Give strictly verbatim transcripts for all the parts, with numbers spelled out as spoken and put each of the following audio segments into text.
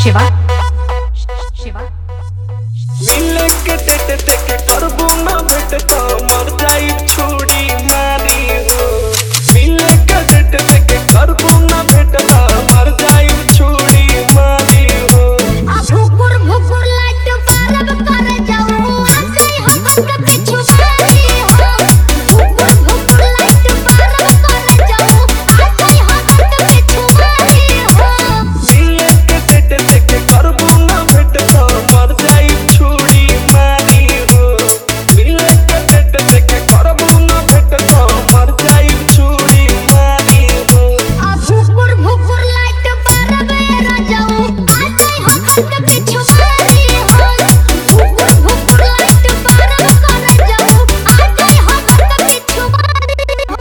शिवा शिवा मिले के डेट देखे करबू ना भेट तो मर जाई छोड़ी मारी हो। मिले के डेट देखे करबू ना भेट तो मर जाई छोड़ी मारी हो। भुकुर भुकुर लाइट पारब कर जाऊं आसे हम के पीछू मारी हो। भुकुर भुकुर लाइट पारब कर जाऊं आसे हम के पीछू मारी हो। मिले के डेट देखे करबू ना भेट तो मर जाई छोड़ी मारी हो। मिले के डेट देखे करबू ना भेट तो मर जाई छोड़ी मारी हो। भुकुर भुकुर लाइट पारब कर जाऊं आसे हम के पीछू मारी हो। भुकुर भुकुर लाइट पारब कर जाऊं आसे हम के पीछू मारी हो।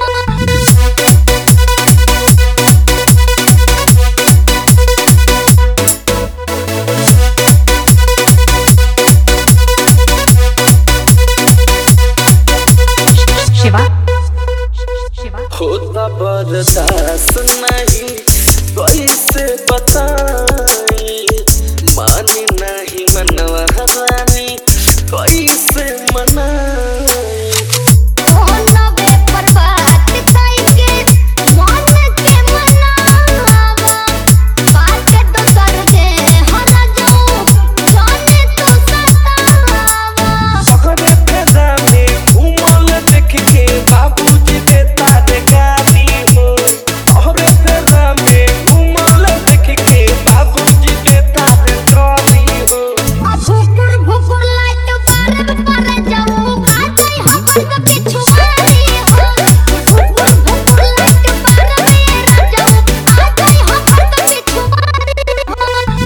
शिवा शिवा होता बर्दाश्त नहीं कैसे बताई। मानी नहीं मनवा रानी कैसे मनाई। ओनवे पर बात कई के मन के मनावा बात दोसर के हला जाऊं जाने तो सतावा। पकड़े फेजा में घूमल देख के बाबूजी देता रे गाली हो। पकड़े फेजा में घूमल देख के बाबूजी देता रे गाली हो। भुकुर भुकुर लाइट पारब कर जाऊं आसे हम के पीछू मारी हो। भुकुर भुकुर लाइट पारब कर जाऊं आसे हम के पीछू मारी हो।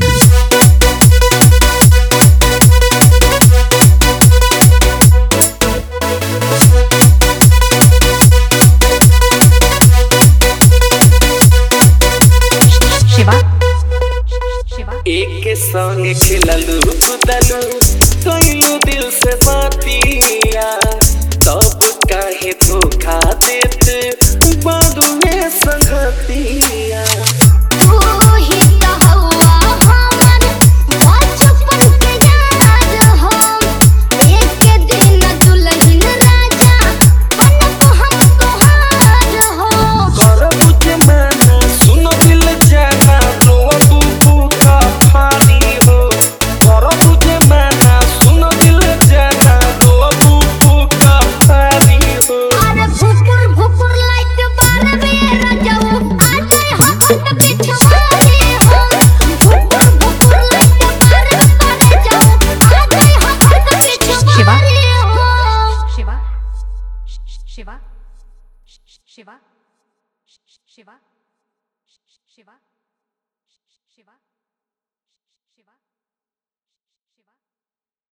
शिवा शिवा एक संग खिललू कुदलू कइलू दिल से बातिया तब काहे धोखा देत बादू में संगतिया। तू ही तो हवा हमर बचपन के याद हो। एक दिन दुल्हन राजा बनब हम तोहार हो। करबू जे माना सुनो दिल जाना रोबू का फानी हो। करबू जे माना सुनो दिल जाना रोबू का फानी हो। अरे भुकुर भुकुर लाइट पारब कर जाऊं आसे हम के पीछू मारी हो। भुकुर भुकुर लाइट पारब कर जाऊं आसे हम के पीछू शिवा। मारी हो। शिवा शिवा शिवा शिवा शिवा शिवा